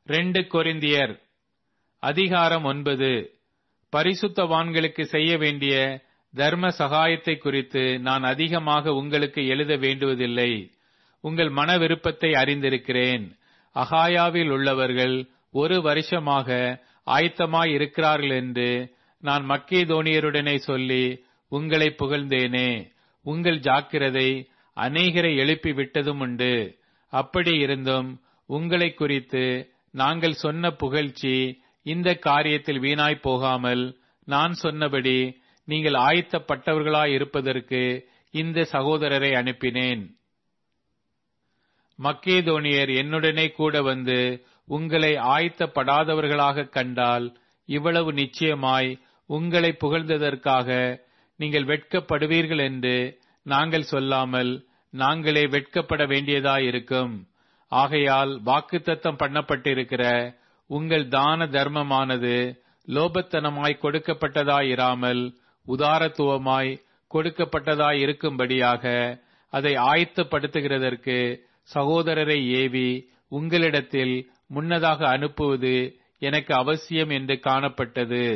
2 கொரிந்தியர் அதிகாரம் 9. பரிசுத்தவான்களுக்கு செய்ய வேண்டிய தர்ம சகாயத்தை குறித்து நான் அதிகமாக உங்களுக்கு எழுத வேண்டுவதில்லை. உங்கள் மன விருப்பத்தை அறிந்திருக்கிறேன். அகாயாவில் உள்ளவர்கள் 1 வருஷமாக ஆயத்தமாய் இருக்கிறார்கள் என்று நான் மக்கேதோனியருடனே சொல்லி உங்களை புகழ்ந்தேனே. உங்கள் ஜாக்கிரதை அநேகரை எழுப்பி விட்டதும் உண்டு. அப்படி இருந்தும் உங்களை குறித்து நாங்கள் சொன்ன புகழ்ச்சி இந்த காரியத்தில் வீணாய் போகாமல், நான் சொன்னபடி நீங்கள் ஆயத்தப்பட்டவர்களாய் இருப்பதற்கு இந்த சகோதரரை அனுப்பினேன். மக்கேதோனியர் என்னுடனே கூட வந்து உங்களை ஆயத்தப்படாதவர்களாக கண்டால், இவ்வளவு நிச்சயமாய் உங்களை புகழ்ந்ததற்காக நீங்கள் வெட்கப்படுவீர்கள் என்று நாங்கள் சொல்லாமல் நாங்களே வெட்கப்பட வேண்டியதாயிருக்கும். ஆகையால் வாக்குத்தத்தம் பண்ணப்பட்டிருக்கிற உங்கள் தான தர்மமானது லோபத்தனமாய் கொடுக்கப்பட்டதாயிராமல் உதாரத்துவமாய் கொடுக்கப்பட்டதாயிருக்கும்படியாக அதை ஆயத்தப்படுத்துகிறதற்கு சகோதரரை ஏவி உங்களிடத்தில் முன்னதாக அனுப்புவது எனக்கு அவசியம் என்று காணப்பட்டது.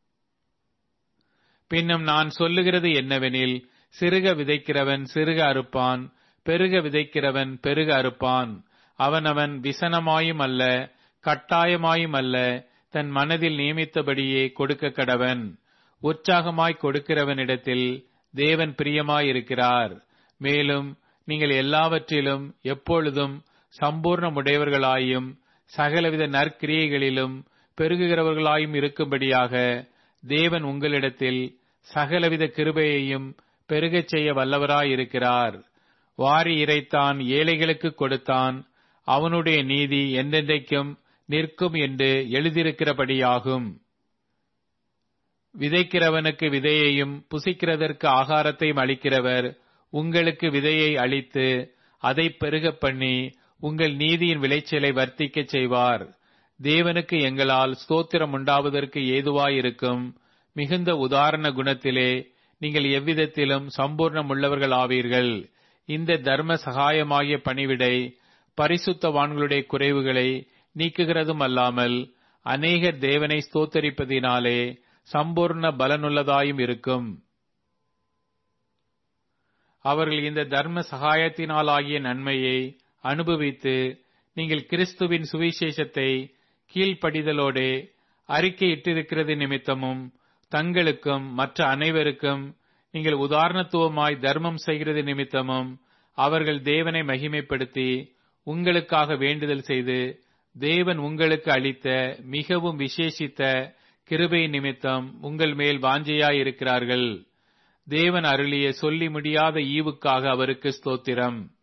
பின்னும் நான் சொல்லுகிறது என்னவெனில், சிறுக விதைக்கிறவன் சிறுக அறுப்பான், பெருக விதைக்கிறவன் பெருக அறுப்பான். அவனவன் விசனமாயும் அல்ல கட்டாயமாயும் அல்ல, தன் மனதில் நியமித்தபடியே கொடுக்க கடவன். உற்சாகமாய் கொடுக்கிறவனிடத்தில் தேவன் பிரியமாயிருக்கிறார். மேலும் நீங்கள் எல்லாவற்றிலும் எப்பொழுதும் சம்பூர்ணமுடையவர்களாயும் சகலவித நற்கிரியைகளிலும் பெருகுகிறவர்களாயும் இருக்கும்படியாக தேவன் உங்களிடத்தில் சகலவித கிருபையையும் பெருகச் செய்ய வல்லவராயிருக்கிறார். வாரி இறைத்தான், ஏழைகளுக்கு கொடுத்தான், அவனுடைய நீதி என்றென்றைக்கும் நிற்கும் என்று எழுதியிருக்கிறபடியாகும். விதைக்கிறவனுக்கு விதையையும் புசிக்கிறதற்கு ஆகாரத்தையும் அளிக்கிறவர் உங்களுக்கு விதையை அளித்து அதை பெருகப் பண்ணி உங்கள் நீதியின் விளைச்சலை வர்த்திக்கச் செய்வார். தேவனுக்கு எங்களால் ஸ்தோத்திரம் உண்டாவதற்கு ஏதுவாயிருக்கும் மிகுந்த உதாரண குணத்திலே நீங்கள் எவ்விதத்திலும் சம்பூர்ணம் உள்ளவர்கள் ஆவீர்கள். இந்த தர்ம சகாயமாகிய பணிவிடை பரிசுத்தவான்களுடைய குறைவுகளை நீக்குகிறதும் அல்லாமல் அநேகர் தேவனை ஸ்தோத்தரிப்பதினாலே சம்பூர்ண பலனுள்ளதாயும் இருக்கும். அவர்கள் இந்த தர்ம சகாயத்தினாலாகிய நன்மையை அனுபவித்து நீங்கள் கிறிஸ்துவின் சுவிசேஷத்தை கீழ்ப்படிதலோடே அறிக்கையிட்டிருக்கிறது நிமித்தமும், தங்களுக்கும் மற்ற அனைவருக்கும் நீங்கள் உதாரணத்துவமாய் தர்மம் செய்கிறது நிமித்தமும் அவர்கள் தேவனை மகிமைப்படுத்தி உங்களுக்காக வேண்டுதல் செய்து, தேவன் உங்களுக்கு அளித்த மிகவும் விசேஷித்த கிருபை நிமித்தம் உங்கள் மேல் வாஞ்சையாயிருக்கிறார்கள். தேவன் அருளிய சொல்லி முடியாத ஈவுக்காக அவருக்கு ஸ்தோத்திரம்.